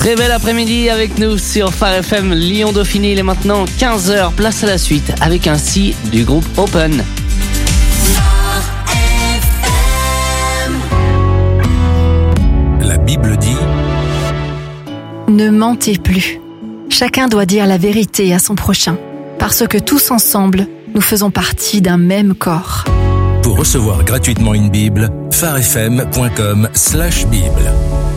Très bel après-midi avec nous sur Phare FM Lyon-Dauphiné. Il est maintenant 15h, place à la suite avec un si du groupe Open. La Bible dit: ne mentez plus. Chacun doit dire la vérité à son prochain, parce que tous ensemble, nous faisons partie d'un même corps. Pour recevoir gratuitement une Bible, pharefm.com/Bible.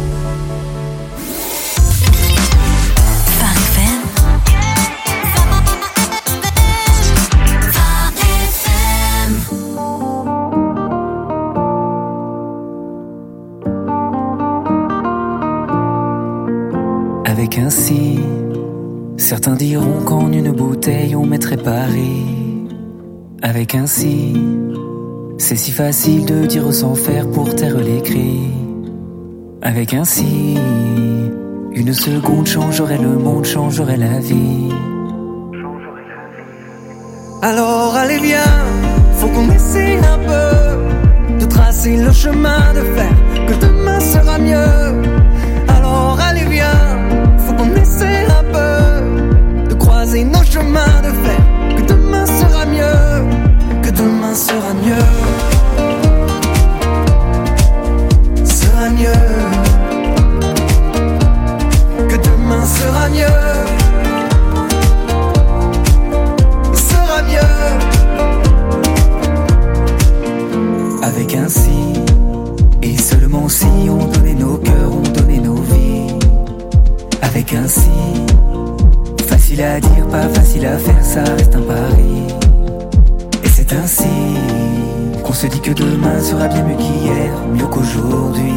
Avec un si, certains diront qu'en une bouteille on mettrait Paris. Avec un si, c'est si facile de dire sans faire pour taire les cris. Avec un si, une seconde changerait le monde, changerait la vie. Alors allez viens, faut qu'on essaie un peu de tracer le chemin de fer, que demain sera mieux. Alors allez viens, faut qu'on essaie un peu de croiser nos chemins de fer, que demain sera mieux, que demain sera mieux. Sera mieux, que demain sera mieux. Sera mieux. Avec un si, et seulement si on donnait nos cœurs, on donnait nos vies. Avec un si, facile à dire, pas facile à faire, ça reste un pari. Et c'est ainsi qu'on se dit que demain sera bien mieux qu'hier, mieux qu'aujourd'hui.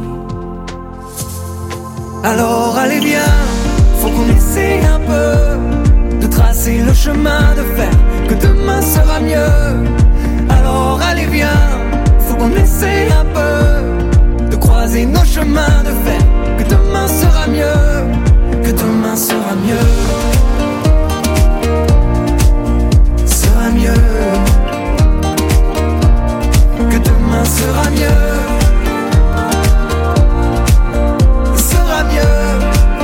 Alors allez viens, faut qu'on essaie un peu de tracer le chemin de fer, que demain sera mieux. Alors allez viens, faut qu'on essaie un peu de croiser nos chemins de fer, que demain sera mieux, que demain sera mieux. Sera mieux, que demain sera mieux. Sera mieux.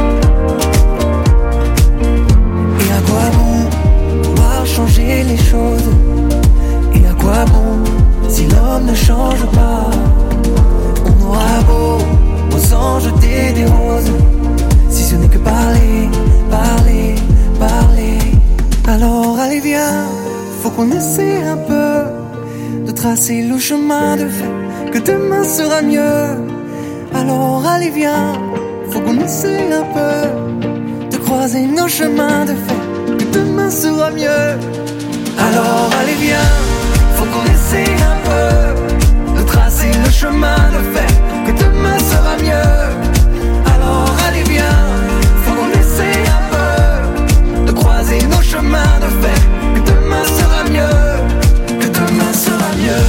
Et à quoi bon vouloir changer les choses? Et à quoi bon si l'homme ne change pas? On aura beau aux anges jeter des roses, si ce n'est que parler, parler, parler. Alors allez viens, faut qu'on essaie un peu de tracer le chemin de fer, que demain sera mieux. Alors allez viens, faut qu'on essaie un peu de croiser nos chemins de fer, que demain sera mieux. Alors allez viens, faut qu'on essaie un peu de tracer le chemin de fer, que demain sera mieux. Alors allez viens, faut qu'on essaie un peu de croiser nos chemins de fer, que demain sera mieux, que demain sera mieux.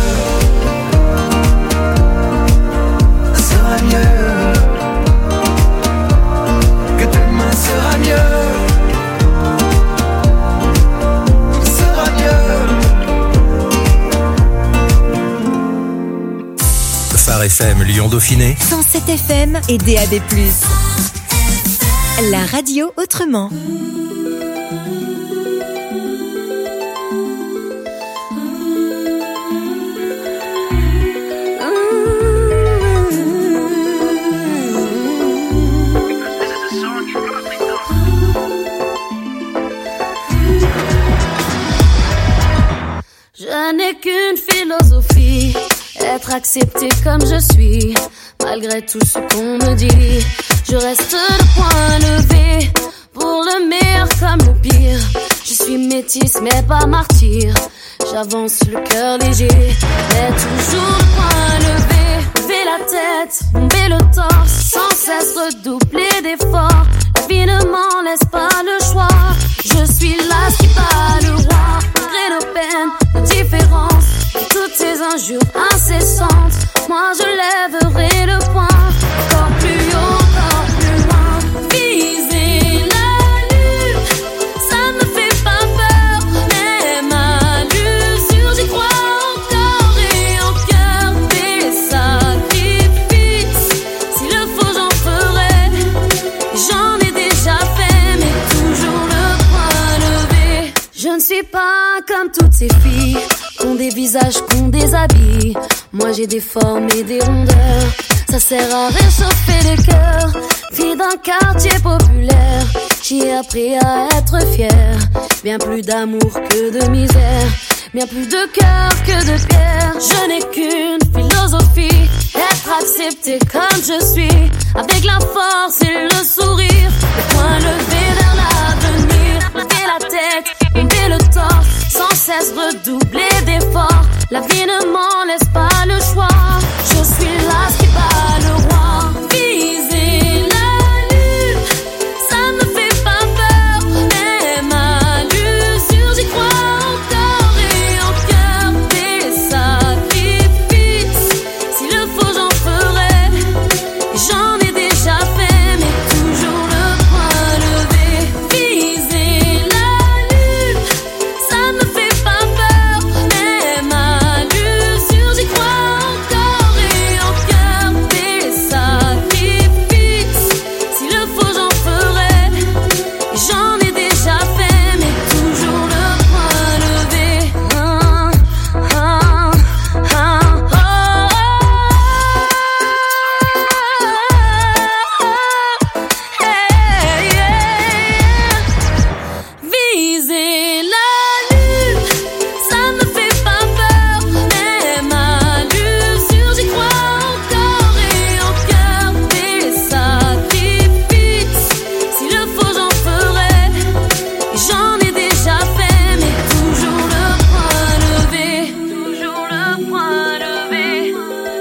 Sera mieux, que demain sera mieux. Sera mieux. Phare FM Lyon-Dauphiné 107 FM et DAB+. La radio autrement. Je n'ai qu'une philosophie, être accepté comme je suis, malgré tout ce qu'on me dit. Je reste le point levé, pour le meilleur comme le pire. Je suis métisse mais pas martyr, j'avance le cœur léger, mais toujours le point levé. Lever la tête, bomber le torse, sans cesse redoubler d'efforts. La vie ne m'en laisse pas le choix, je suis là qui bat le roi. Malgré nos peines, nos différences, et toutes ces injures incessantes, moi je lèverai le poing, encore plus haut, encore plus loin. Viser la lune, ça me fait pas peur, même à l'usure, j'y crois encore et en cœur baissé. ces filles qu'ont des visages, qu'ont des habits. Moi j'ai des formes et des rondeurs. Ça sert à réchauffer le cœur. Fille d'un quartier populaire, j'y ai appris à être fière. Bien plus d'amour que de misère, bien plus de cœur que de pierre. Je n'ai qu'une philosophie, être accepté comme je suis, avec la force et le sourire, le poing levé vers l'avenir. Lever la tête, tomber le torse, sans cesse redoubler d'efforts. La vie ne m'en laisse pas le choix. Je suis là qui bat le roi. Viser la lune, ça me fait pas peur. Même à l'usure, j'y crois encore et en cœur. Des sacrifices, s'il le faut j'en ferai. J'en ai déjà fait, mais toujours le poing levé. Viser la lune, ça me fait pas peur. Même à l'usure, j'y crois encore et en cœur. Des sacrifices, s'il le faut j'en ferai. J'en ai déjà fait, mais toujours le poing levé. Viser la lune, ça me fait pas peur. Même à l'usure, j'y crois encore et en cœur. Des sacrifices, s'il le faut j'en ferai. J'en ai déjà fait, mais toujours le poing levé. Toujours le poing levé.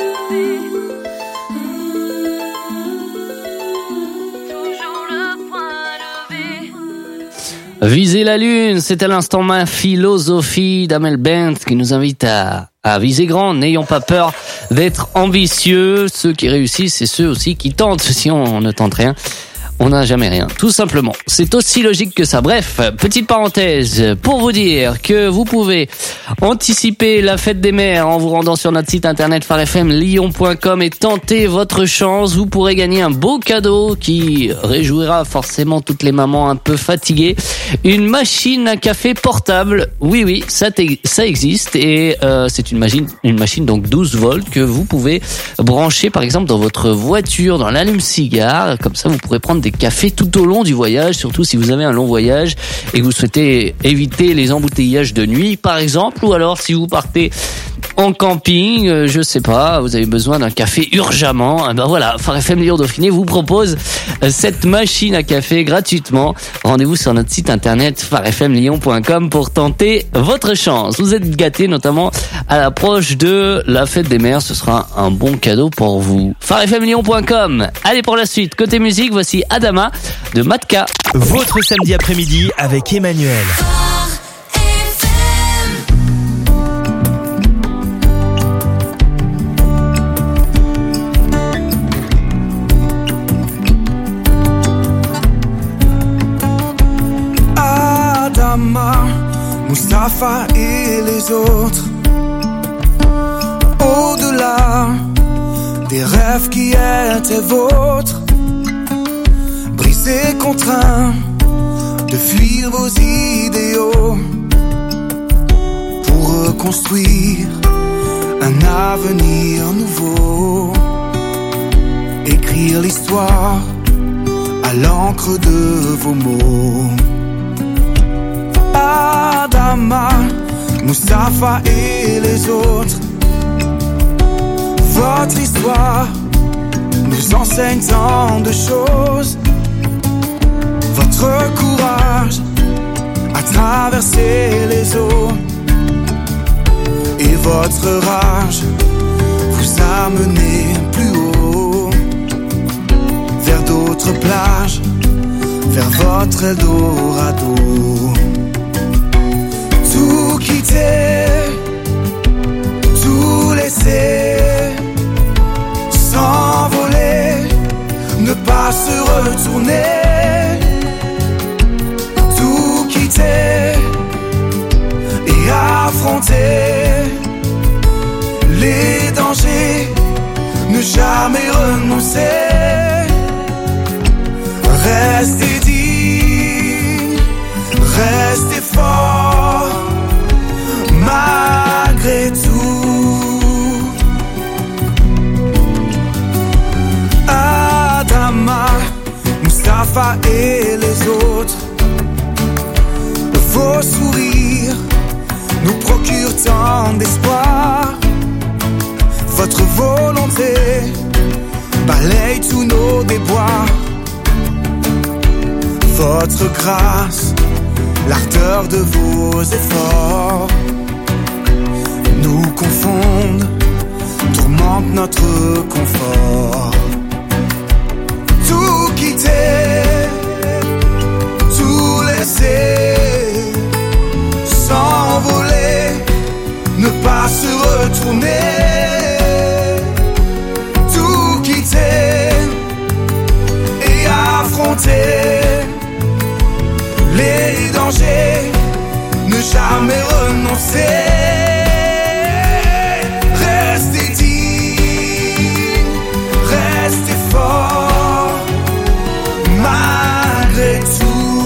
Toujours le poing levé. Viser la lune, c'est à l'instant ma philosophie d'Amel Bent qui nous invite à viser grand. N'ayons pas peur d'être ambitieux. Ceux qui réussissent, c'est ceux aussi qui tentent. Si on ne tente rien, on n'a jamais rien, tout simplement. C'est aussi logique que ça. Bref, petite parenthèse pour vous dire que vous pouvez anticiper la fête des mères en vous rendant sur notre site internet farfmlyon.com et tenter votre chance. Vous pourrez gagner un beau cadeau qui réjouira forcément toutes les mamans un peu fatiguées. Une machine à café portable. Oui, ça existe et c'est une machine donc 12 volts que vous pouvez brancher par exemple dans votre voiture, dans l'allume-cigare. Comme ça, vous pourrez prendre des cafés tout au long du voyage, surtout si vous avez un long voyage et que vous souhaitez éviter les embouteillages de nuit par exemple, ou alors si vous partez en camping, je sais pas, vous avez besoin d'un café urgemment, ben voilà, Phare FM Lyon Dauphiné vous propose cette machine à café gratuitement. Rendez-vous sur notre site internet farfmlyon.com pour tenter votre chance. Vous êtes gâtés notamment à l'approche de la fête des mères, ce sera un bon cadeau pour vous. farfmlyon.com. Allez, pour la suite, côté musique, voici Adama de Matka. Votre samedi après-midi avec Emmanuel. Mustapha et les autres, au-delà des rêves qui étaient vôtres, brisés, contraints de fuir vos idéaux pour reconstruire un avenir nouveau, écrire l'histoire à l'encre de vos mots. Adama, Mustapha et les autres, votre histoire nous enseigne tant de choses. Votre courage à traverser les eaux et votre rage vous a mené plus haut, vers d'autres plages, vers votre Eldorado. Tout quitter, tout laisser, s'envoler, ne pas se retourner. Tout quitter et affronter les dangers, ne jamais renoncer. Restez digne, restez fort, Rafa et les autres. Vos sourires nous procurent tant d'espoir. Votre volonté balaye tous nos déboires. Votre grâce, l'ardeur de vos efforts nous confondent, tourmentent notre confort. Tout quitter, tout laisser, s'envoler, ne pas se retourner. Tout quitter et affronter les dangers, ne jamais renoncer. Restez digne, restez fort, malgré tout.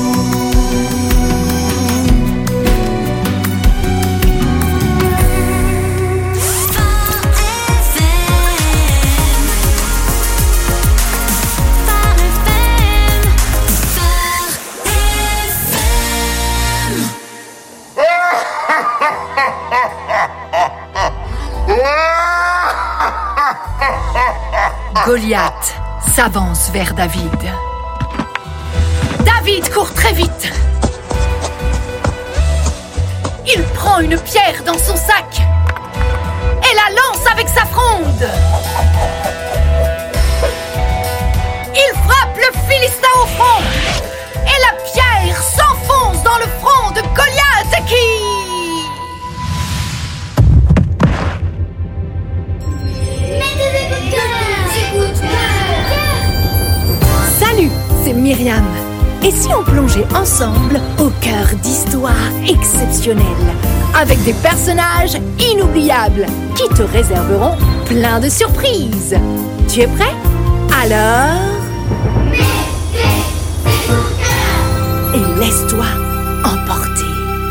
Goliath s'avance vers David. David court très vite. Il prend une pierre dans son sac et la lance avec sa fronde. Il frappe le Philistin au front et la pierre s'enfonce dans le front de Goliath qui... Salut, c'est Myriam. Et si on plongeait ensemble au cœur d'histoires exceptionnelles, avec des personnages inoubliables qui te réserveront plein de surprises. Tu es prêt? Alors... et laisse-toi emporter.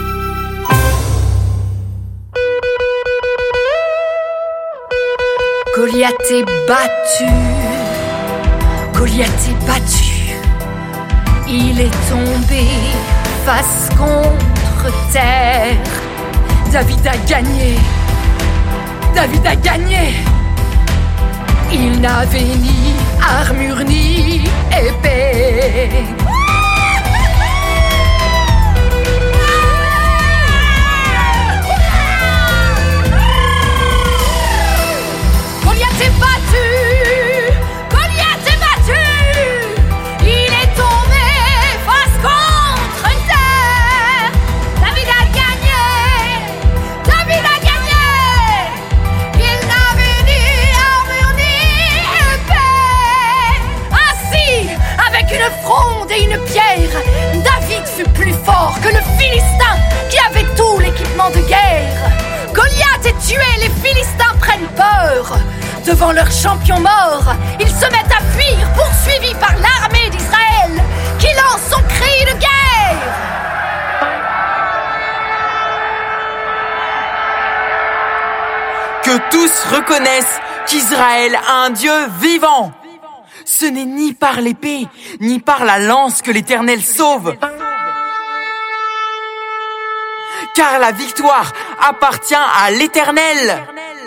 Goliath est battu. Goliath est battu. Il est tombé face contre terre. David a gagné. David a gagné. Il n'avait ni armure ni épée. Goliath est battu. Goliath est battu. Il est tombé face contre terre. David a gagné. David a gagné. Il n'avait ni armure ni épée. Ainsi, avec une fronde et une pierre, David fut plus fort que le Philistin qui avait tout l'équipement de guerre. Goliath est tué, les Philistins prennent peur. Devant leur champion mort, ils se mettent à fuir, poursuivis par l'armée d'Israël, qui lance son cri de guerre. Que tous reconnaissent qu'Israël a un Dieu vivant. Ce n'est ni par l'épée, ni par la lance que l'Éternel sauve. Car la victoire appartient à l'Éternel.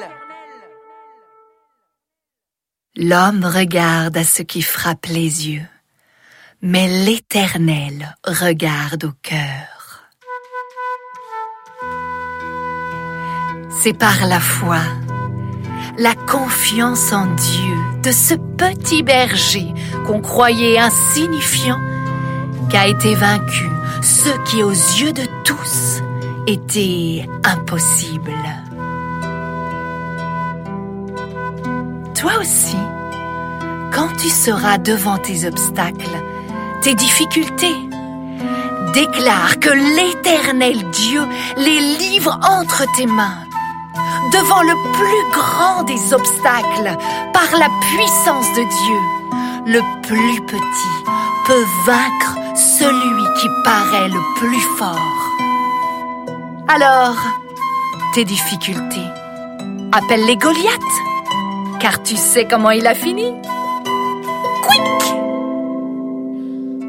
L'homme regarde à ce qui frappe les yeux, mais l'Éternel regarde au cœur. C'est par la foi, la confiance en Dieu de ce petit berger qu'on croyait insignifiant qu'a été vaincu ce qui aux yeux de tous était impossible. Toi aussi, quand tu seras devant tes obstacles, tes difficultés, déclare que l'Éternel Dieu les livre entre tes mains. Devant le plus grand des obstacles, par la puissance de Dieu, le plus petit peut vaincre celui qui paraît le plus fort. Alors, tes difficultés, appelle-les Goliath, car tu sais comment il a fini. Quick!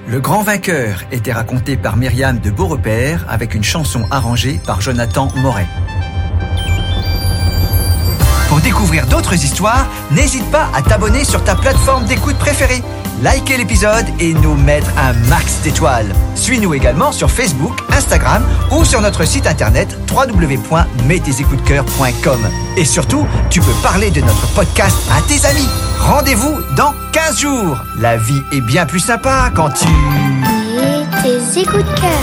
Le Grand Vainqueur était raconté par Myriam de Beaurepaire avec une chanson arrangée par Jonathan Moret. Pour découvrir d'autres histoires, n'hésite pas à t'abonner sur ta plateforme d'écoute préférée. Liker l'épisode et nous mettre un max d'étoiles. Suis-nous également sur Facebook, Instagram ou sur notre site internet www.mettesecoutsdecoeur.com. Et surtout, tu peux parler de notre podcast à tes amis. Rendez-vous dans 15 jours. La vie est bien plus sympa quand tu... Mets tes écoutes de cœur.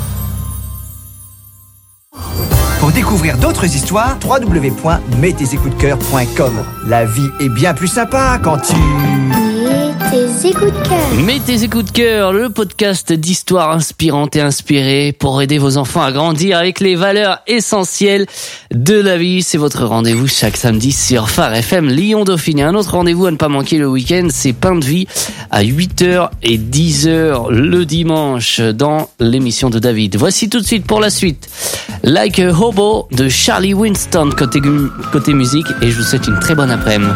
Pour découvrir d'autres histoires, www.mettesecoutsdecoeur.com. La vie est bien plus sympa quand tu... Tes écoutes de cœur. Mets tes écoutes de cœur, le podcast d'histoires inspirantes et inspirées pour aider vos enfants à grandir avec les valeurs essentielles de la vie. C'est votre rendez-vous chaque samedi sur Phare FM Lyon Dauphiné. Un autre rendez-vous à ne pas manquer le week-end, c'est Pain de Vie à 8h et 10h le dimanche dans l'émission de David. Voici tout de suite pour la suite Like a Hobo de Charlie Winston côté musique, et je vous souhaite une très bonne après-midi.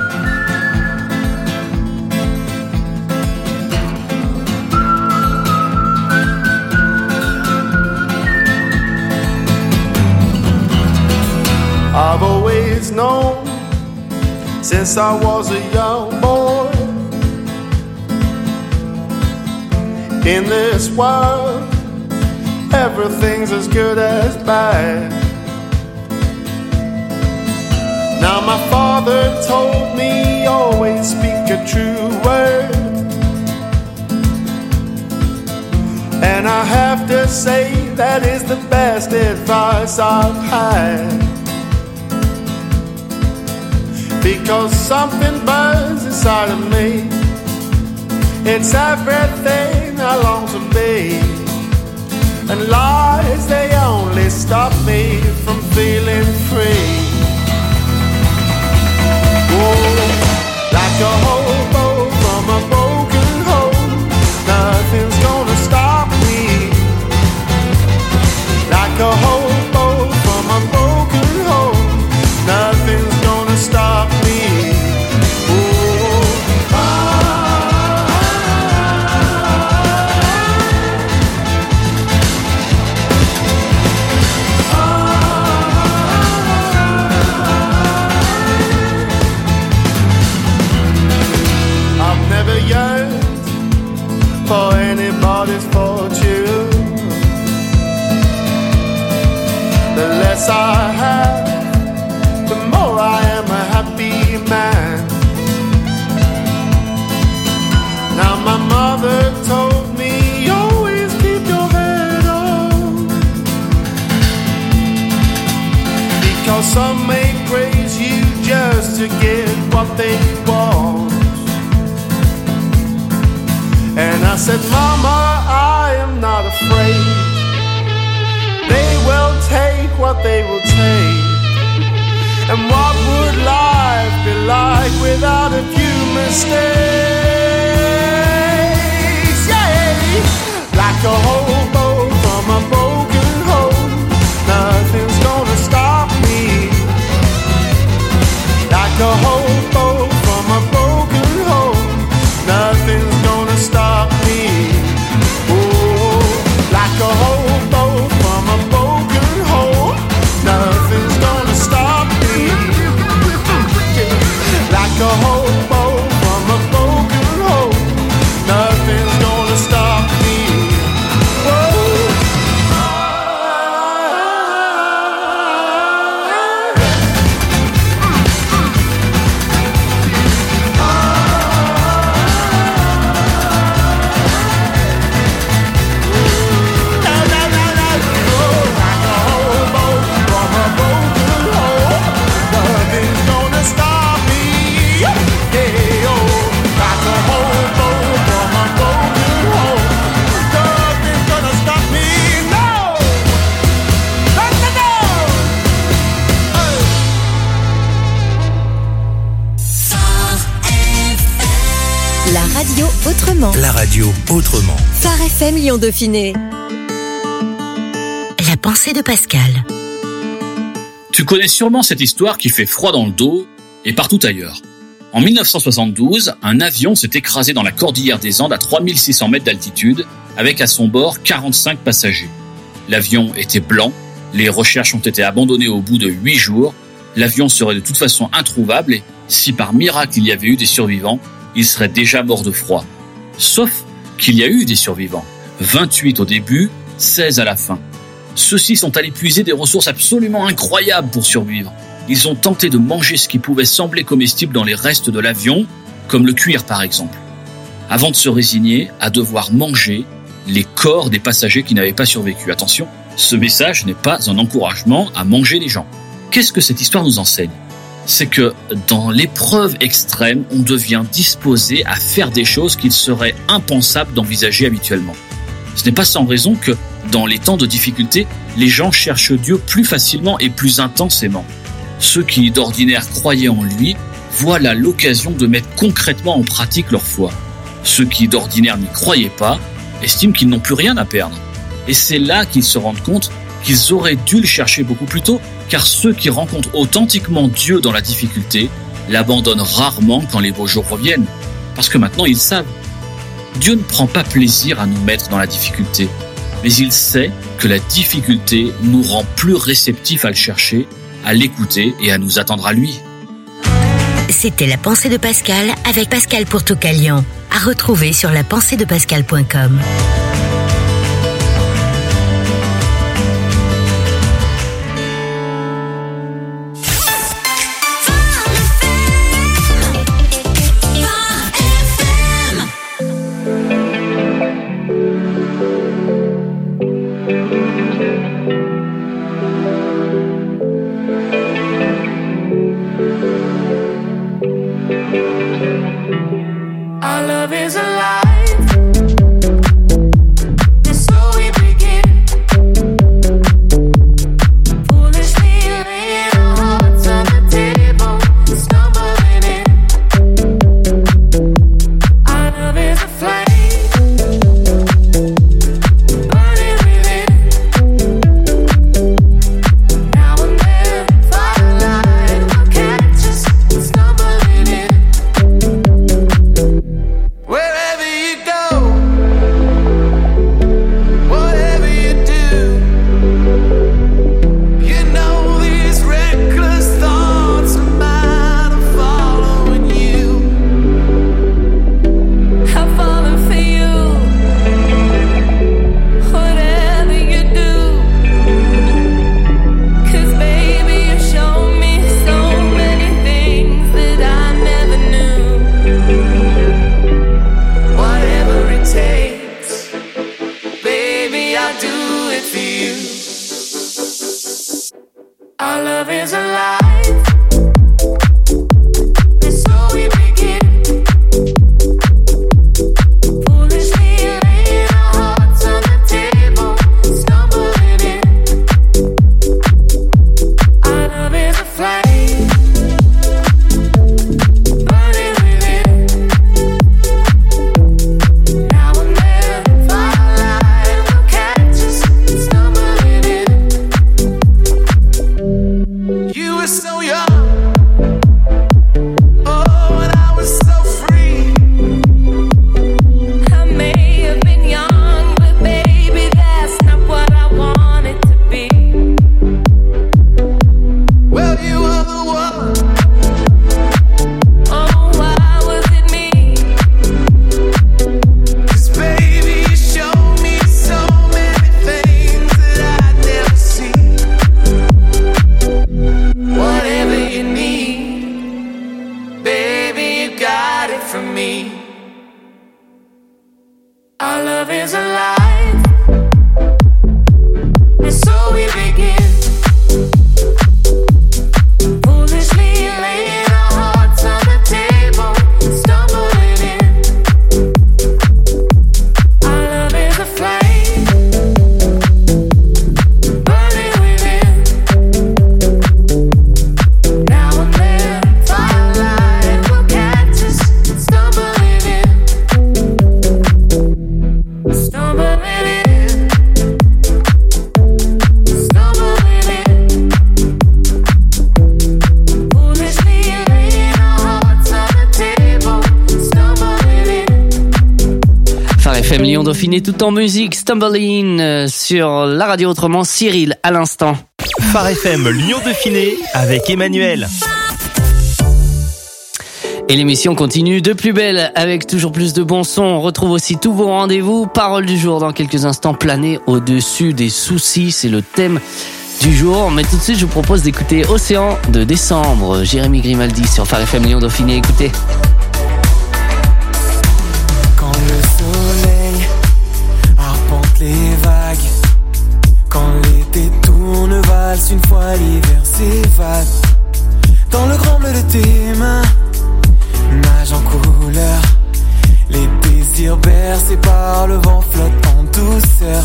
I've always known since I was a young boy, in this world everything's as good as bad. Now my father told me always speak a true word, and I have to say that is the best advice I've had. Because something burns inside of me, it's everything I long to be, and lies, they only stop me from feeling free. Oh, like a hobo from a broken home, nothing's gonna stop me. Like a hobo from a broken home, nothing's gonna stop me. For anybody's fortune, the less I have, the more I am a happy man. Now my mother told me always keep your head on, because some may praise you just to get what they want. And I said, Mama, I am not afraid. They will take what they will take. And what would life be like without a few mistakes? Yeah, like a hobo from a broken home, nothing's gonna stop me. Like a hobo from a broken home, nothing's gonna stop me. Oh, like a hobo from a broken home, nothing's gonna stop me. Like a hobo from a broken home, nothing's gonna stop me. Autrement. La radio autrement. Phare FM Lyon Dauphiné. La pensée de Pascal. Tu connais sûrement cette histoire qui fait froid dans le dos et partout ailleurs. En 1972, un avion s'est écrasé dans la cordillère des Andes à 3600 mètres d'altitude, avec à son bord 45 passagers. L'avion était blanc, les recherches ont été abandonnées au bout de 8 jours, l'avion serait de toute façon introuvable et, si par miracle il y avait eu des survivants, il serait déjà mort de froid. Sauf qu'il y a eu des survivants, 28 au début, 16 à la fin. Ceux-ci sont allés puiser des ressources absolument incroyables pour survivre. Ils ont tenté de manger ce qui pouvait sembler comestible dans les restes de l'avion, comme le cuir par exemple, avant de se résigner à devoir manger les corps des passagers qui n'avaient pas survécu. Attention, ce message n'est pas un encouragement à manger les gens. Qu'est-ce que cette histoire nous enseigne ? C'est que dans l'épreuve extrême, on devient disposé à faire des choses qu'il serait impensable d'envisager habituellement. Ce n'est pas sans raison que, dans les temps de difficulté, les gens cherchent Dieu plus facilement et plus intensément. Ceux qui, d'ordinaire, croyaient en lui, voient là l'occasion de mettre concrètement en pratique leur foi. Ceux qui, d'ordinaire, n'y croyaient pas, estiment qu'ils n'ont plus rien à perdre. Et c'est là qu'ils se rendent compte qu'ils auraient dû le chercher beaucoup plus tôt, car ceux qui rencontrent authentiquement Dieu dans la difficulté l'abandonnent rarement quand les beaux jours reviennent, parce que maintenant ils savent. Dieu ne prend pas plaisir à nous mettre dans la difficulté, mais il sait que la difficulté nous rend plus réceptifs à le chercher, à l'écouter et à nous attendre à lui. C'était la pensée de Pascal avec Pascal Pourtoukalian, à retrouver sur lapenseedepascal.com. Our love is alive. FM Lyon Dauphiné tout en musique, Stumbling sur la radio autrement, Cyril à l'instant. Phare FM Lyon Dauphiné avec Emmanuel. Et l'émission continue de plus belle avec toujours plus de bons sons. On retrouve aussi tous vos rendez-vous. Parole du jour dans quelques instants, planer au-dessus des soucis, c'est le thème du jour. Mais tout de suite, je vous propose d'écouter Océan de décembre, Jérémy Grimaldi sur Phare FM Lyon Dauphiné. Écoutez. Quand le soleil arpente les vagues, quand l'été tourne valse, une fois l'hiver s'évade, dans le grand bleu de tes mains nage en couleur, les désirs bercés par le vent flottent en douceur.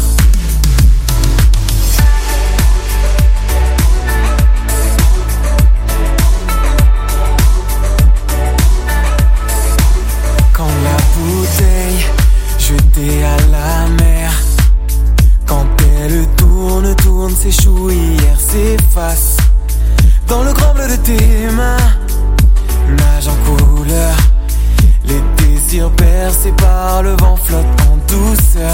Quand la bouteille jetée à la mer, quand elle tourne, s'échoue, hier s'efface, dans le grand bleu de tes mains nage en couleur, les désirs bercés par le vent flottent en douceur.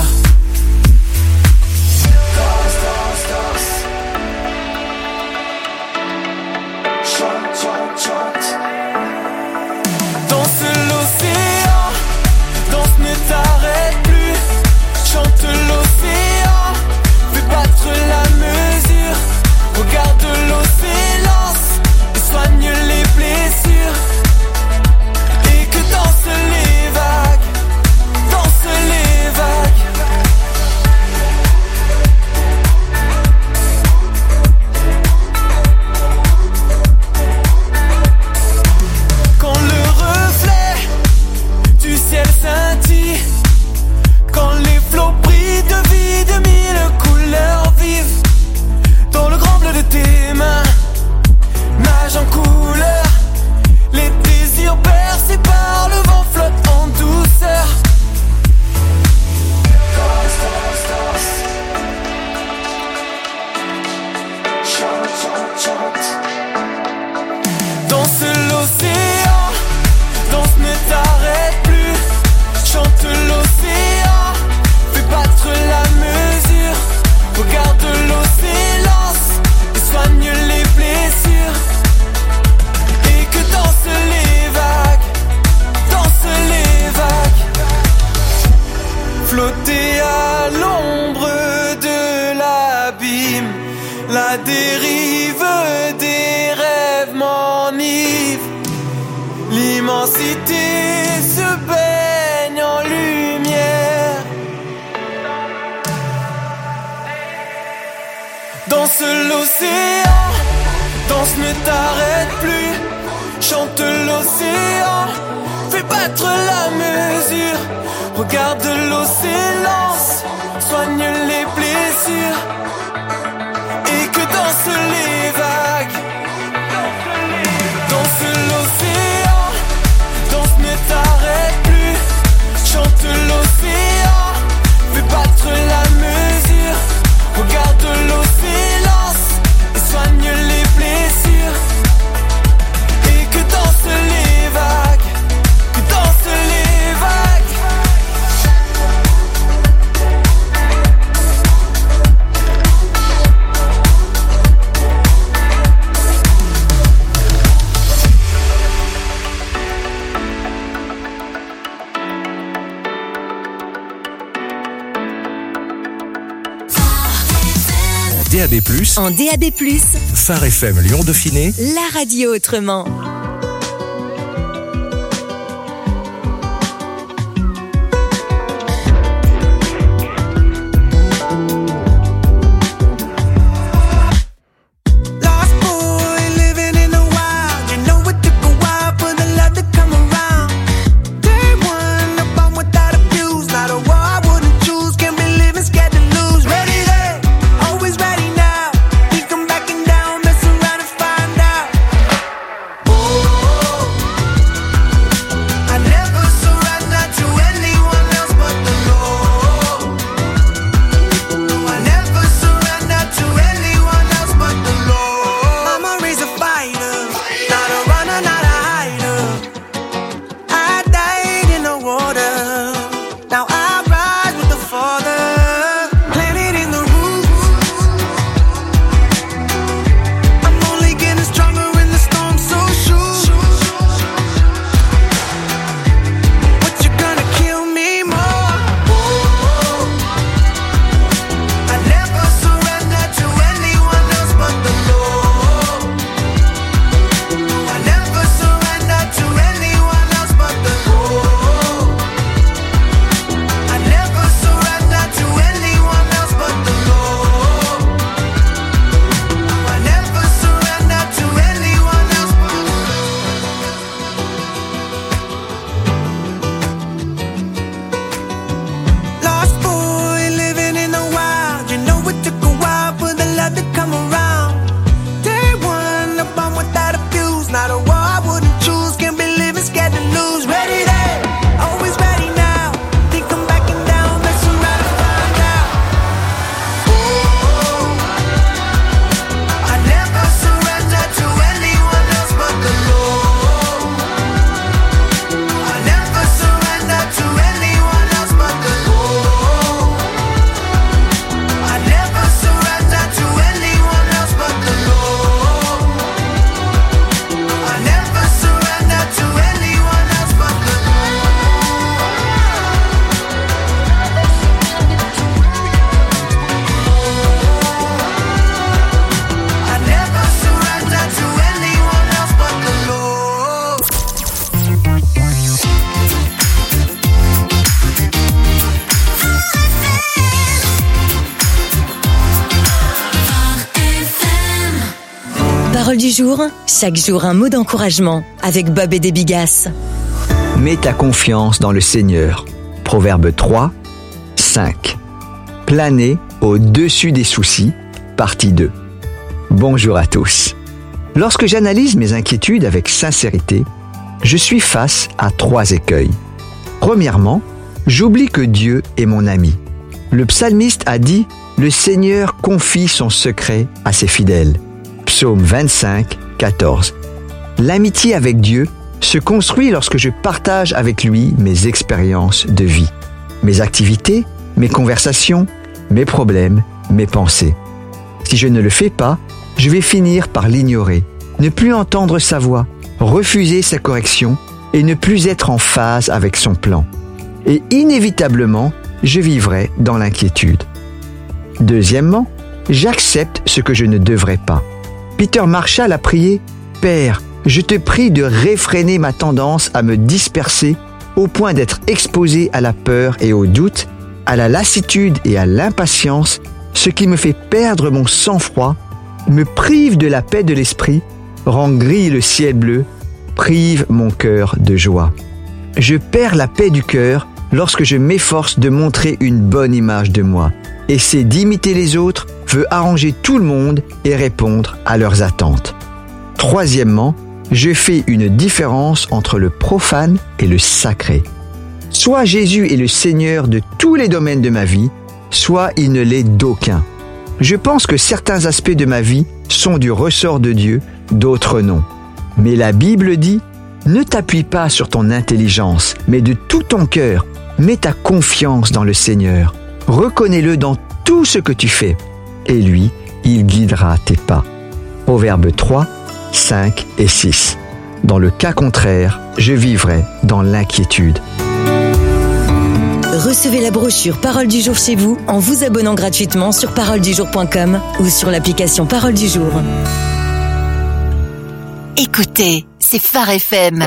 Danse l'océan, danse ne t'arrête plus, chante l'océan, fais battre la mesure, regarde l'eau s'élance et soigne les blessures. Danse les vagues, danse les vagues. Quand le reflet du ciel scintille, quand les flots brillent de vie, de mille couleurs vives, dans le grand bleu de tes mains nage en couleur, les désirs bercés par le vent flottent en douceur. Danse l'océan, danse ne t'arrête plus, chante l'océan, fais battre la mesure, regarde l'eau s'élance et soigne les blessures. Et que dansent les vagues, dansent les vagues. Flotter à l'ombre de l'abîme, la dérive des rêves m'enivre. L'immensité se baigne en lumière. Danse l'océan, danse ne t'arrête plus, chante l'océan, fais battre la mesure, regarde l'eau s'élance, soigne les blessures. Et que dansent les vagues, danse l'océan, danse ne t'arrête plus, chante l'océan, fais battre la mesure, regarde l'eau s'élance et soigne les blessures. Et que dansent les vagues, que dansent les vagues. DAB+, en DAB+, Phare FM Lyon Dauphiné, la radio autrement. Oh Parole du jour, chaque jour un mot d'encouragement avec Bob et des Bigasses. Mets ta confiance dans le Seigneur. Proverbe 3, 5. Planer au-dessus des soucis, partie 2. Bonjour à tous. Lorsque j'analyse mes inquiétudes avec sincérité, je suis face à 3 écueils. Premièrement, j'oublie que Dieu est mon ami. Le psalmiste a dit « Le Seigneur confie son secret à ses fidèles ». Psaume 25, 14. L'amitié avec Dieu se construit lorsque je partage avec lui mes expériences de vie, mes activités, mes conversations, mes problèmes, mes pensées. Si je ne le fais pas, je vais finir par l'ignorer, ne plus entendre sa voix, refuser sa correction et ne plus être en phase avec son plan. Et inévitablement, je vivrai dans l'inquiétude. Deuxièmement, j'accepte ce que je ne devrais pas. Peter Marshall a prié « Père, je te prie de réfréner ma tendance à me disperser au point d'être exposé à la peur et au doute, à la lassitude et à l'impatience, ce qui me fait perdre mon sang-froid, me prive de la paix de l'esprit, rend gris le ciel bleu, prive mon cœur de joie. Je perds la paix du cœur lorsque je m'efforce de montrer une bonne image de moi, essaie d'imiter les autres, veut arranger tout le monde et répondre à leurs attentes. Troisièmement, je fais une différence entre le profane et le sacré. Soit Jésus est le Seigneur de tous les domaines de ma vie, soit il ne l'est d'aucun. Je pense que certains aspects de ma vie sont du ressort de Dieu, d'autres non. Mais la Bible dit « Ne t'appuie pas sur ton intelligence, mais de tout ton cœur, mets ta confiance dans le Seigneur. Reconnais-le dans tout ce que tu fais. Et lui, il guidera tes pas. » Proverbes 3, 5 et 6. Dans le cas contraire, je vivrai dans l'inquiétude. Recevez la brochure Parole du jour chez vous en vous abonnant gratuitement sur paroledujour.com ou sur l'application Parole du jour. Écoutez, c'est Phare FM.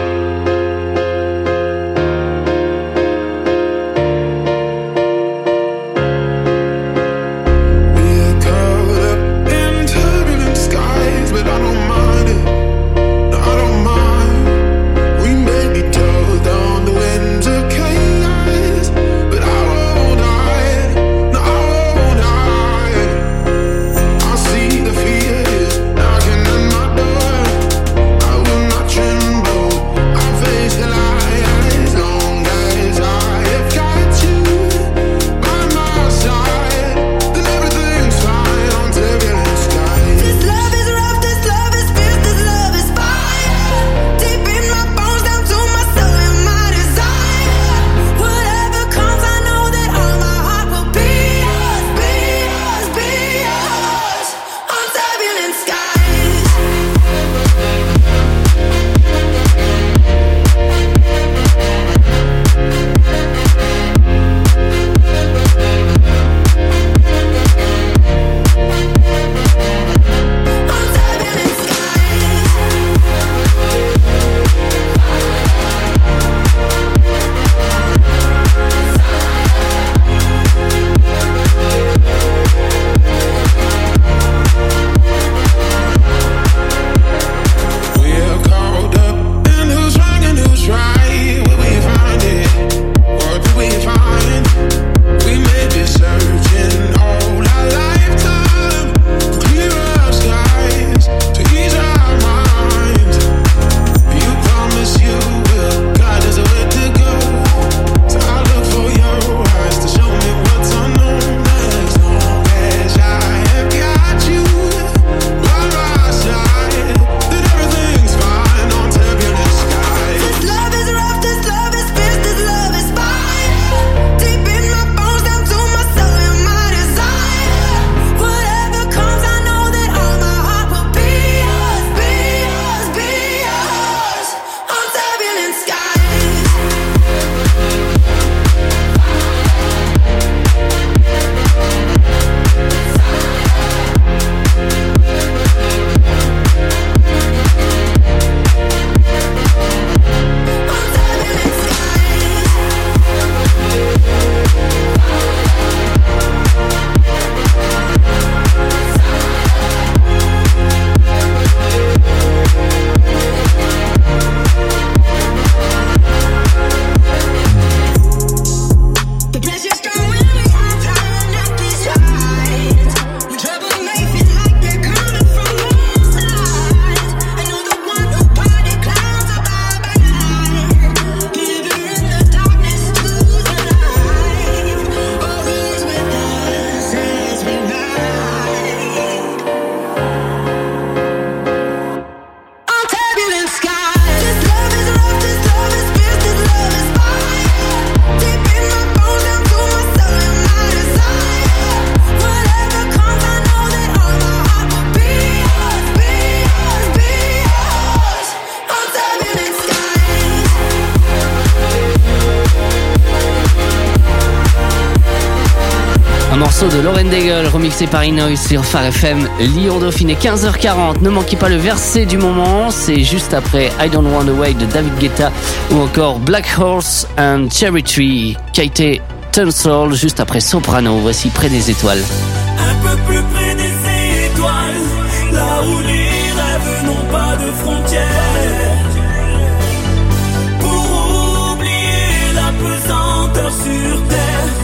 morceau de Lauren Daigle remixé par Inoy sur Phare FM Lyon Dauphiné. 15h40, ne manquez pas le verset du moment, c'est juste après I Don't Want to Wait de David Guetta ou encore Black Horse and Cherry Tree, Katie Tunstall, juste après Soprano. Voici Près des étoiles. Un peu plus près des étoiles, là où les rêves n'ont pas de frontières, pour oublier la pesanteur sur terre.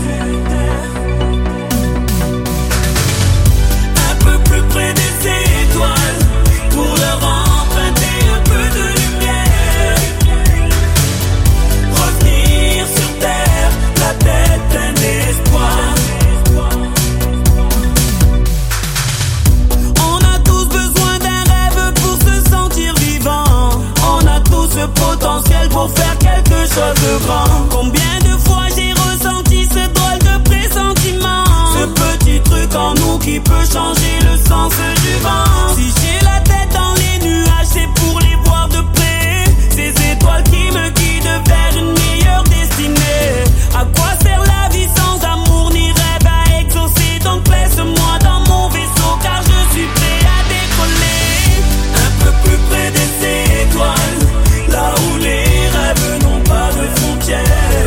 Potentiel pour faire quelque chose de grand. Combien de fois j'ai ressenti ce drôle de pressentiment, ce petit truc en nous qui peut changer le sens du vent. Si j'ai la tête dans les nuages, c'est pour les voir de près, ces étoiles qui me guident vers une meilleure destinée. À quoi sert la vie sans amour ni rêve à exaucer? Donc laisse-moi dans mon vaisseau car je suis prêt à décoller. Un peu plus près des étoiles, là où les rêves n'ont pas de frontières,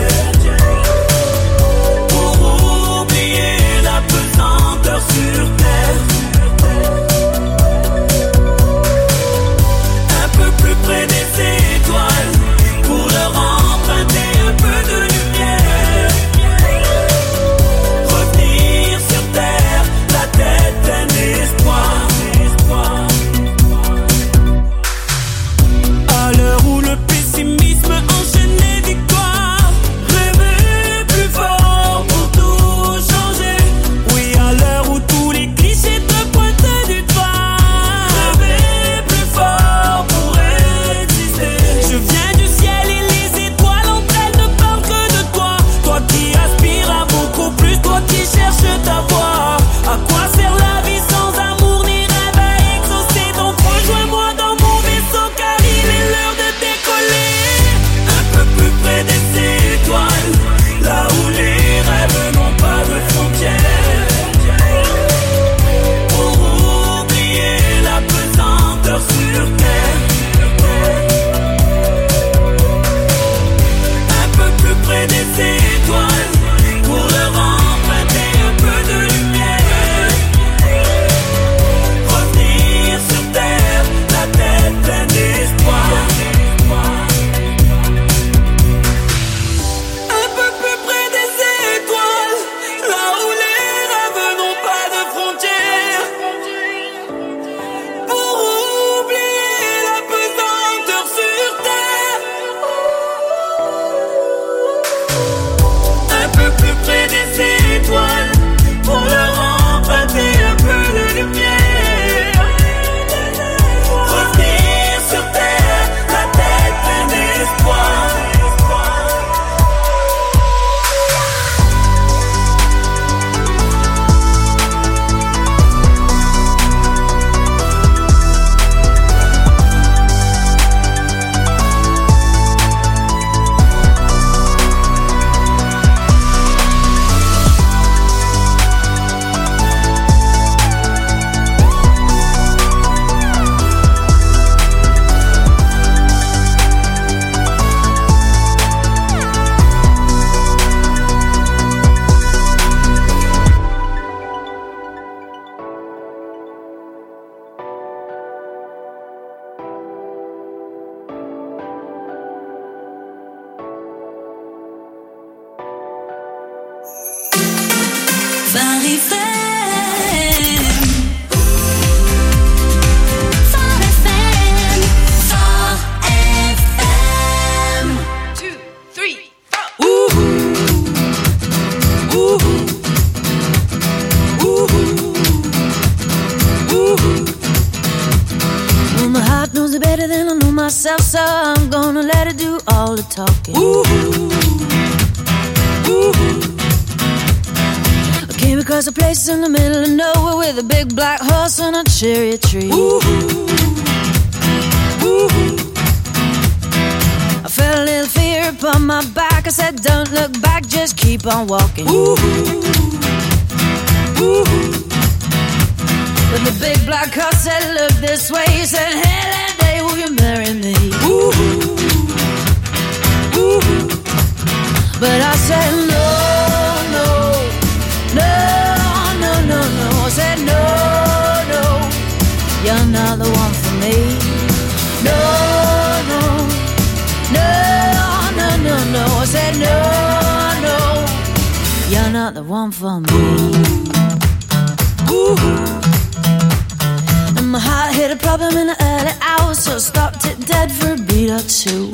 pour oublier la pesanteur sur terre. Un peu plus près des étoiles, pour leur emprunter un peu de lumière, revenir sur terre, la tête pleine d'espoir. À l'heure où le pessimisme enchaîne les victoires, rêver plus fort pour tout changer. Oui, à l'heure où tous les clichés te pointent du doigt, rêver plus fort pour exister. Je viens du ciel et les étoiles entre elles ne parlent que de toi. Toi qui aspires à beaucoup plus, toi qui cherches ta voie. À quoi sert la vie sans amour ni rêve à exaucer? Donc rejoins-moi dans mon vaisseau car il est l'heure de décoller. Un peu plus près des étoiles, là où les rêves n'ont pas de frontières, pour oublier la pesanteur sur terre. Un peu plus près des étoiles, pour leur emprunter un peu de lumière, revenir sur terre, la tête pleine d'espoir. Un peu plus près des étoiles, là où les rêves n'ont pas de frontières, pour oublier la pesanteur sur terre. Un peu plus près des étoiles, pour leur emprunter un peu de lumière, revenir sur terre, la tête pleine d'espoir. Phare FM. Phare FM. Phare FM. 2, 3, 4. Ooh. Ooh. Ooh. Ooh. Well, my heart knows it better than I know myself, so I'm gonna let it do all the talking. Ooh. Ooh. Came across a place in the middle of nowhere with a big black horse and a cherry tree. Ooh. Ooh. I felt a little fear upon my back. I said, don't look back, just keep on walking. Ooh. When the big black car said, look this way, he said, hey, that day, will you marry me? But I said, no, no, no, no, no, no. I said, no, no, you're not the one for me. No, no, no, no, no, no. I said, no, no, you're not the one for me. And my heart hit a problem in the early hours, so I stopped it dead for a beat or two.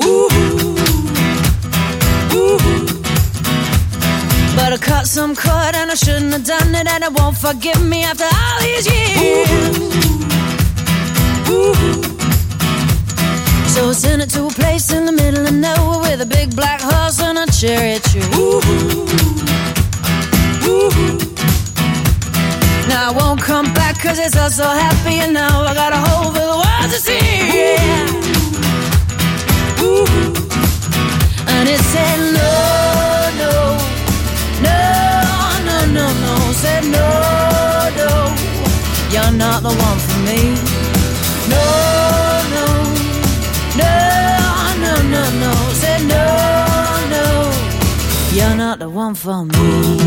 But I cut some cord and I shouldn't have done it, and it won't forgive me after all these years. So I sent it to a place in the middle of nowhere with a big black horse and a cherry tree. Now I won't come back cause it's all so happy, and now I got a hole for the world to see. Yeah. And it said no, no, no, no, no, no. Said no, no, you're not the one for me. No, no, no, no, no, no. Said no, no, you're not the one for me.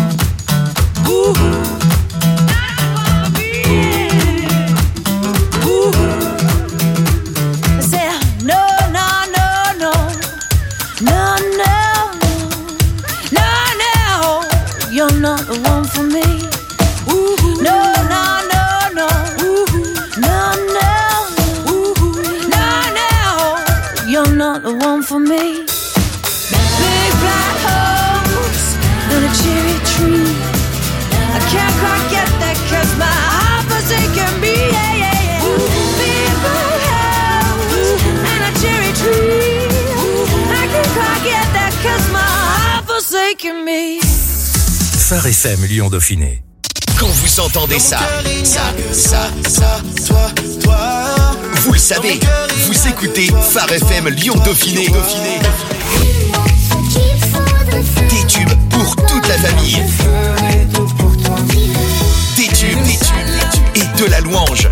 You're not the one for me. No, no, no, no. No, no. No, no. You're not the one for me. Big black house and a cherry tree. I can't quite get that cause my heart forsaken me. Yeah, yeah, yeah. Big black house and a cherry tree. I can't quite get that cause my heart forsaken me. Phare FM Lyon Dauphiné. Quand vous entendez ça, toi, vous le savez, vous écoutez Phare FM Lyon Dauphiné. Des tubes pour toute la famille. Des tubes et de la louange.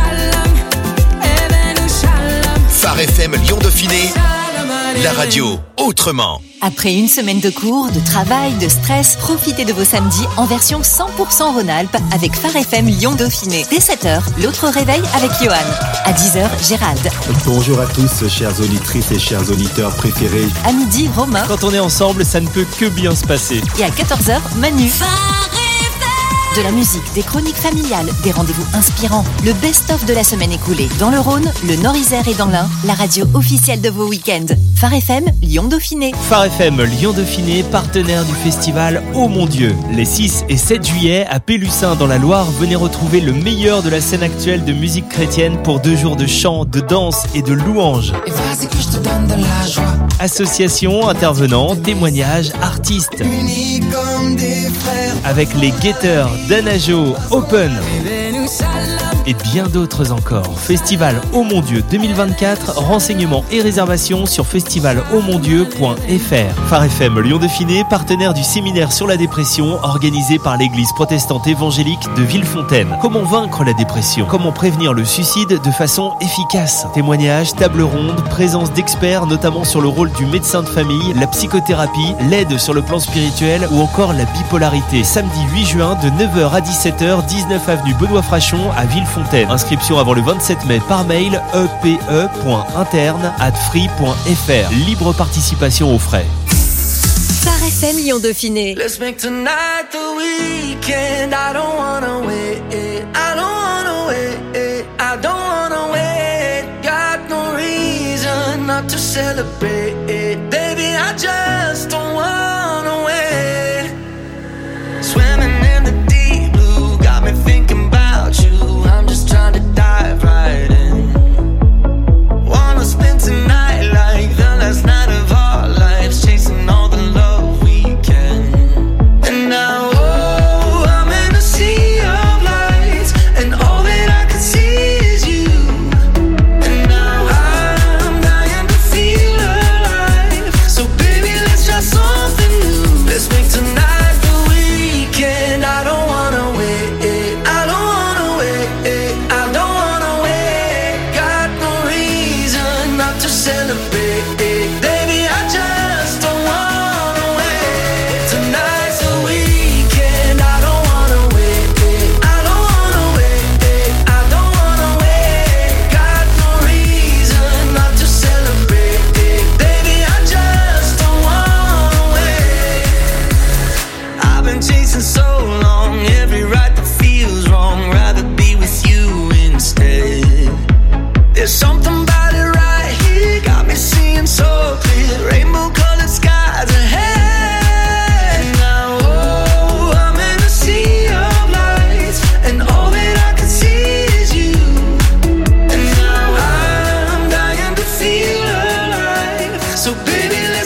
Phare FM Lyon Dauphiné, la radio autrement. Après une semaine de cours, de travail, de stress, profitez de vos samedis en version 100% Rhône-Alpes avec Phare FM Lyon Dauphiné. Dès 7h, l'autre réveil avec Johan. À 10h, Gérald. Bonjour à tous, chères auditrices et chers auditeurs préférés. À midi, Romain. Quand on est ensemble, ça ne peut que bien se passer. Et à 14h, Manu. De la musique, des chroniques familiales, des rendez-vous inspirants, le best-of de la semaine écoulée. Dans le Rhône, le Nord-Isère et dans l'Ain, la radio officielle de vos week-ends. Phare FM Lyon Dauphiné. Phare FM Lyon Dauphiné, partenaire du festival Oh mon Dieu. Les 6 et 7 juillet, à Pélussin dans la Loire, venez retrouver le meilleur de la scène actuelle de musique chrétienne pour 2 jours de chant, de danse et de louange. Associations, intervenants, témoignages, artistes. Unis comme des frères. Avec les guetteurs, Danajo, Open et bien d'autres encore. Festival Oh mon Dieu 2024, renseignements et réservations sur festivalauxmondieu.fr. Phare FM Lyon Dauphiné, partenaire du séminaire sur la dépression organisé par l'église protestante évangélique de Villefontaine. Comment vaincre la dépression? Comment prévenir le suicide de façon efficace? Témoignages, tables rondes, présence d'experts notamment sur le rôle du médecin de famille, la psychothérapie, l'aide sur le plan spirituel ou encore la bipolarité. Samedi 8 juin de 9h à 17h, 19 avenue Benoît Frachon à Villefontaine. Inscription avant le 27 mai par mail epe.interne@free.fr. Libre participation aux frais. Phare FM Lyon Dauphiné. Let's make tonight the weekend. I don't wanna wait. I don't wanna wait. I don't wanna wait. Got no reason not to celebrate. Baby, I just don't wanna wait. Swimming in the deep blue, got me thinking about you. I'm just trying to dive right in. Wanna spend tonight like the last night of our lives, chasing all the love we can. And now, oh, I'm in a sea of lights, and all that I can see is you. And now I'm dying to feel alive.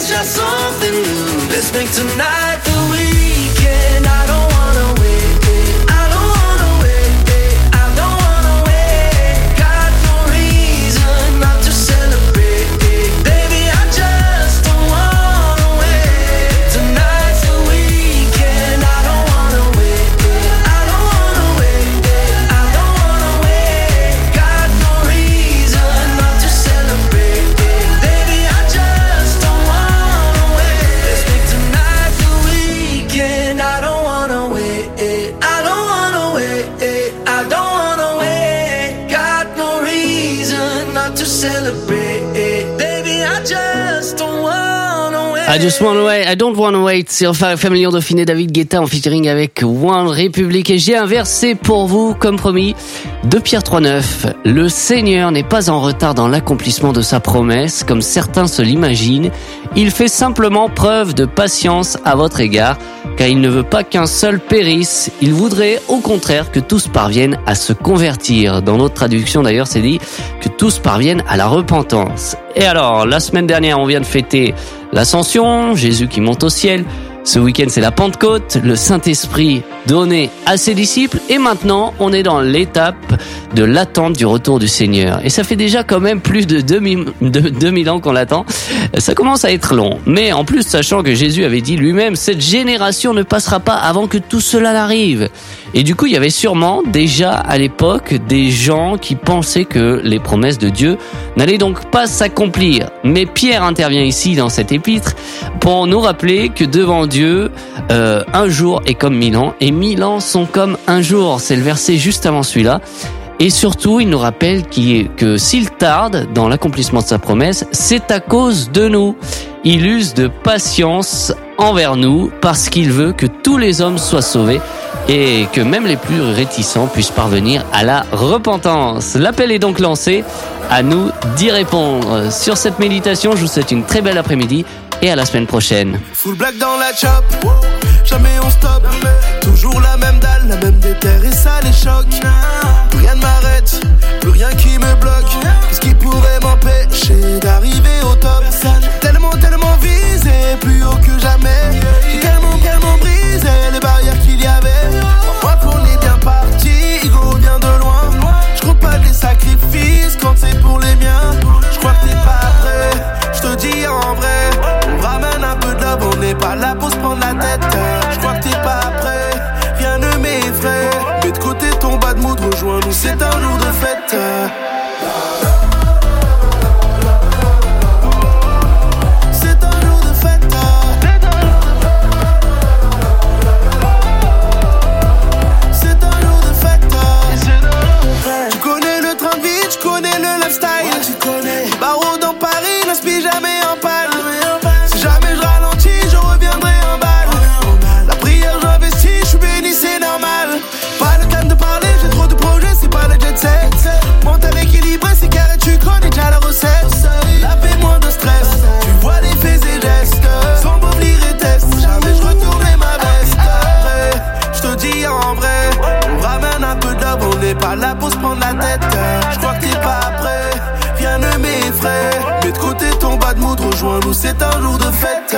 Let's try something new. Let's make tonight the weekend. I don't wanna wait. I don't wanna wait. I don't wanna wait. Got no reason not to celebrate. Baby, I just don't wanna wait. Tonight's the weekend. I don't wanna wait. I don't wanna wait. I don't wanna wait. Got no reason not to celebrate. Baby, I just don't wanna wait. Let's make tonight the weekend. I don't wanna wait. I don't wanna wait. I don't wanna wait. Got no reason not to celebrate. Baby, I just don't wanna wait. I just wanna wait, I don't wanna wait. Sur Phare FM Lyon Dauphiné, David Guetta en featuring avec One Republic. Et j'ai un verset pour vous, comme promis, de Pierre 3,9. Le Seigneur n'est pas en retard dans l'accomplissement de sa promesse, comme certains se l'imaginent. Il fait simplement preuve de patience à votre égard, car il ne veut pas qu'un seul périsse. Il voudrait, au contraire, que tous parviennent à se convertir. Dans notre traduction, d'ailleurs, c'est dit que tous parviennent à la repentance. Et alors, la semaine dernière, on vient de fêter l'Ascension, Jésus qui monte au ciel. Ce week-end, c'est la Pentecôte, le Saint-Esprit donné à ses disciples. Et maintenant, on est dans l'étape de l'attente du retour du Seigneur. Et ça fait déjà quand même plus de 2000 ans qu'on l'attend. Ça commence à être long. Mais en plus, sachant que Jésus avait dit lui-même, cette génération ne passera pas avant que tout cela n'arrive. Et du coup, il y avait sûrement déjà à l'époque des gens qui pensaient que les promesses de Dieu n'allaient donc pas s'accomplir. Mais Pierre intervient ici dans cet épître pour nous rappeler que devant Dieu, un jour est comme 1000 ans et 1000 ans sont comme un jour. C'est le verset juste avant celui-là. Et surtout, il nous rappelle que s'il tarde dans l'accomplissement de sa promesse, c'est à cause de nous. Il use de patience envers nous parce qu'il veut que tous les hommes soient sauvés et que même les plus réticents puissent parvenir à la repentance. L'appel est donc lancé, à nous d'y répondre. Sur cette méditation, je vous souhaite une très belle après-midi et à la semaine prochaine. Full black dans la chop, jamais on stop. Toujours la même dalle, la même déterre et ça les choque. Plus rien ne m'arrête, plus rien qui me bloque. Qu'est-ce qui pourrait m'empêcher d'arriver au top? Tellement visé, plus haut que jamais. J'ai tellement brisé les barrières qu'il y avait. Moi qu'on est bien parti, Igo vient de loin. Je compte pas les sacrifices quand c'est pour les miens. Je crois que t'es pas prêt, je te dis en vrai. On ramène un peu de love, on n'est pas là pour se prendre la tête. Je crois que t'es pas prêt, rien ne m'effraie. Mets de côté ton bad mood, rejoins-nous, c'est un jour de fête. Mental équilibré, c'est carré, tu connais déjà la recette. La paix, moins de stress. Tu vois les faits et gestes. Sans m'oublier et test. Jamais je retournerai ma veste. Je te dis en vrai, on ramène un peu de love, on n'est pas là pour se prendre la tête. Je crois que t'es pas prêt, rien ne m'effraie. Mets de côté ton bad mood, rejoins-nous, c'est un jour de fête.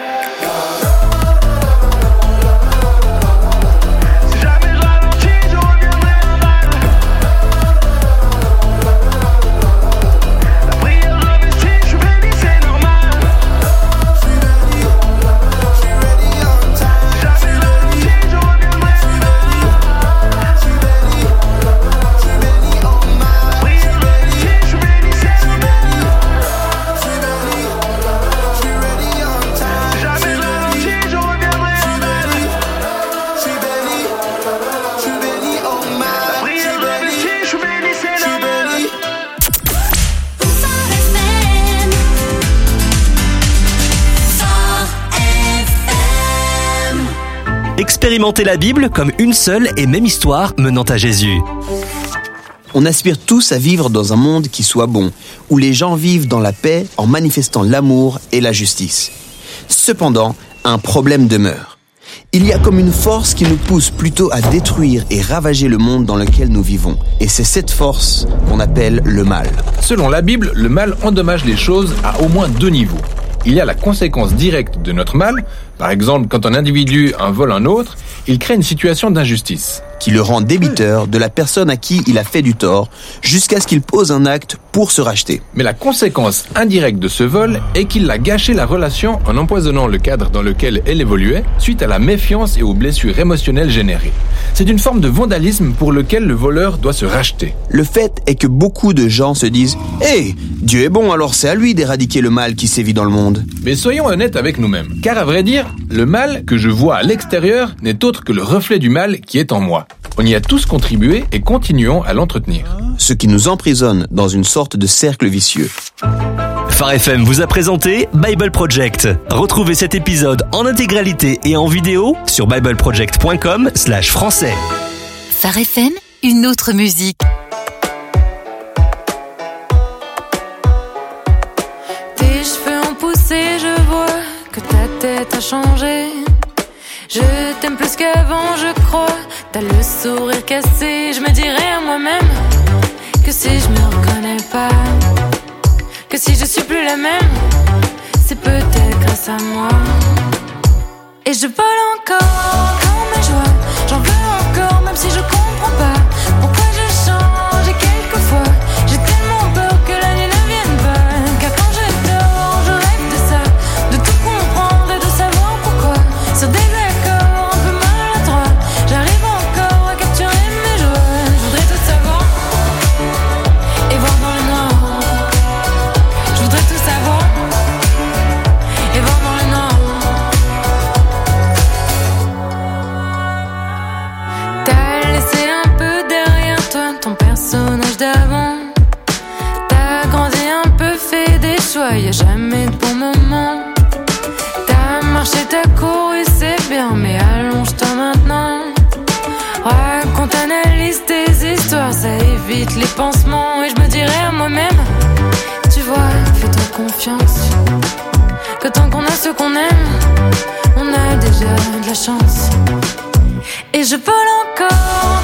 Expérimentez la Bible comme une seule et même histoire menant à Jésus. On aspire tous à vivre dans un monde qui soit bon, où les gens vivent dans la paix en manifestant l'amour et la justice. Cependant, un problème demeure. Il y a comme une force qui nous pousse plutôt à détruire et ravager le monde dans lequel nous vivons. Et c'est cette force qu'on appelle le mal. Selon la Bible, le mal endommage les choses à au moins 2 niveaux. il y a la conséquence directe de notre mal. Par exemple, quand un individu en vole un autre, il crée une situation d'injustice. Qui le rend débiteur de la personne à qui il a fait du tort, jusqu'à ce qu'il pose un acte pour se racheter. Mais la conséquence indirecte de ce vol est qu'il a gâché la relation en empoisonnant le cadre dans lequel elle évoluait, suite à la méfiance et aux blessures émotionnelles générées. C'est une forme de vandalisme pour lequel le voleur doit se racheter. Le fait est que beaucoup de gens se disent « Hey, Dieu est bon, alors c'est à lui d'éradiquer le mal qui sévit dans le monde. » Mais soyons honnêtes avec nous-mêmes. Car à vrai dire, le mal que je vois à l'extérieur n'est autre que le reflet du mal qui est en moi. On y a tous contribué et continuons à l'entretenir. Ce qui nous emprisonne dans une sorte de cercle vicieux. Phare FM vous a présenté Bible Project. Retrouvez cet épisode en intégralité et en vidéo sur bibleproject.com/français. Phare FM, une autre musique. Tes cheveux ont poussé, je vois que ta tête a changé. Je t'aime plus qu'avant, je crois. T'as le sourire cassé. Je me dirais à moi-même que si je me reconnais pas, que si je suis plus la même, c'est peut-être grâce à moi. Et je vole encore mes joies. J'en veux encore, même si je comprends pas pourquoi je change. Et quelquefois, j'ai tellement peur que la nuit ne vienne pas. Car quand je dors, je rêve de ça, de tout comprendre et de savoir pourquoi. Sur des accords un peu maladroits, j'arrive encore à capturer mes joies. Je voudrais tout savoir et voir dans le noir. Je voudrais tout savoir et voir dans le noir. T'as laissé un peu derrière toi ton personnage d'avant. T'as grandi un peu, fait des choix, y'a jamais de bon moment. T'as marché, t'as couru, c'est bien, mais allonge-toi maintenant. Raconte, analyse tes histoires, ça évite les pansements. Et je me dirais à moi-même, tu vois, fais-toi confiance, que tant qu'on a ce qu'on aime, on a déjà de la chance. Et je vole encore